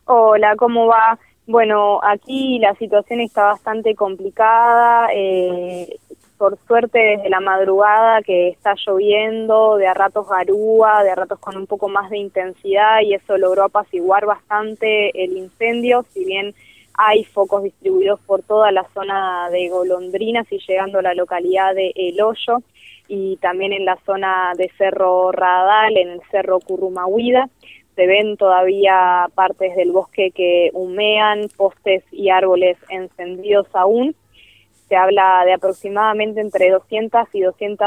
Hola, ¿cómo va? Bueno, aquí la situación está bastante complicada. Por suerte desde la madrugada que está lloviendo, de a ratos garúa, de a ratos con un poco más de intensidad, y eso logró apaciguar bastante el incendio, si bien hay focos distribuidos por toda la zona de Golondrinas y llegando a la localidad de El Hoyo, y también en la zona de Cerro Radal, en el Cerro Currumahuida. Se ven todavía partes del bosque que humean, postes y árboles encendidos aún. Se habla de aproximadamente entre 200 y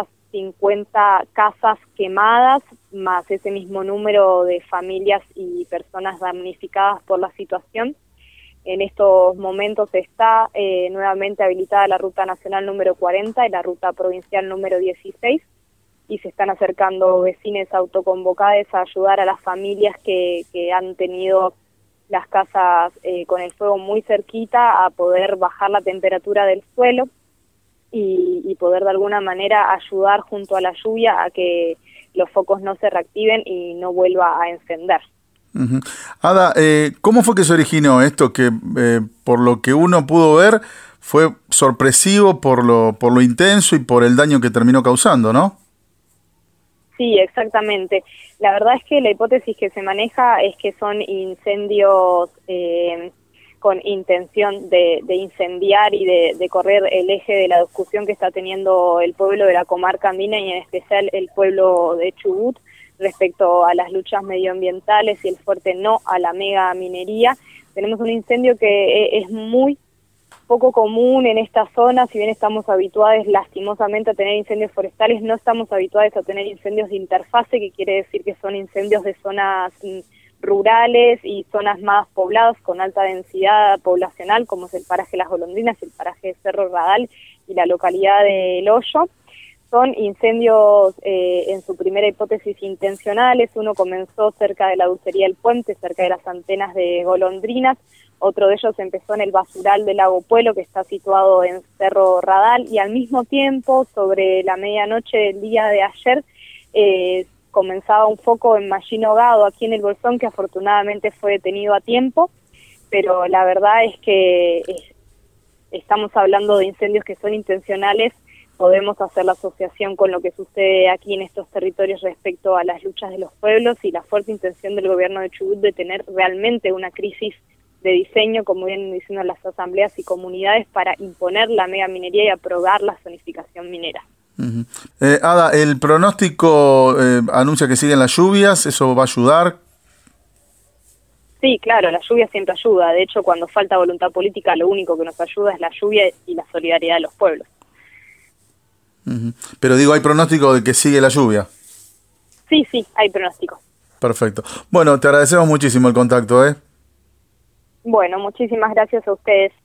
250 casas quemadas, más ese mismo número de familias y personas damnificadas por la situación. En estos momentos está nuevamente habilitada la ruta nacional número 40 y la ruta provincial número 16, y se están acercando vecinos autoconvocados a ayudar a las familias que han tenido las casas con el fuego muy cerquita, a poder bajar la temperatura del suelo y poder de alguna manera ayudar junto a la lluvia a que los focos no se reactiven y no vuelva a encender. Uh-huh. Ada, ¿cómo fue que se originó esto que por lo que uno pudo ver fue sorpresivo por lo intenso y por el daño que terminó causando, ¿no? Sí, exactamente. La verdad es que la hipótesis que se maneja es que son incendios con intención de incendiar y de correr el eje de la discusión que está teniendo el pueblo de la comarca andina y en especial el pueblo de Chubut respecto a las luchas medioambientales y el fuerte no a la mega minería. Tenemos un incendio que es muy poco común en esta zona. Si bien estamos habituados lastimosamente a tener incendios forestales, no estamos habituados a tener incendios de interfase, que quiere decir que son incendios de zonas rurales y zonas más pobladas con alta densidad poblacional, como es el paraje Las Golondrinas, el paraje de Cerro Radal y la localidad de El Hoyo. Son incendios en su primera hipótesis intencionales. Uno comenzó cerca de la dulcería del Puente, cerca de las antenas de Golondrinas. Otro de ellos empezó en el basural del Lago Puelo, que está situado en Cerro Radal, y al mismo tiempo, sobre la medianoche del día de ayer, comenzaba un foco en Mallino Gado, aquí en el Bolsón, que afortunadamente fue detenido a tiempo, pero la verdad es que estamos hablando de incendios que son intencionales. Podemos hacer la asociación con lo que sucede aquí en estos territorios respecto a las luchas de los pueblos y la fuerte intención del gobierno de Chubut de tener realmente una crisis de diseño, como vienen diciendo las asambleas y comunidades, para imponer la megaminería y aprobar la zonificación minera. Uh-huh. Ada, el pronóstico anuncia que siguen las lluvias, ¿eso va a ayudar? Sí, claro, la lluvia siempre ayuda. De hecho, cuando falta voluntad política, lo único que nos ayuda es la lluvia y la solidaridad de los pueblos. Uh-huh. Pero digo, ¿hay pronóstico de que sigue la lluvia? Sí, hay pronóstico. Perfecto. Bueno, te agradecemos muchísimo el contacto, ¿eh? Bueno, muchísimas gracias a ustedes.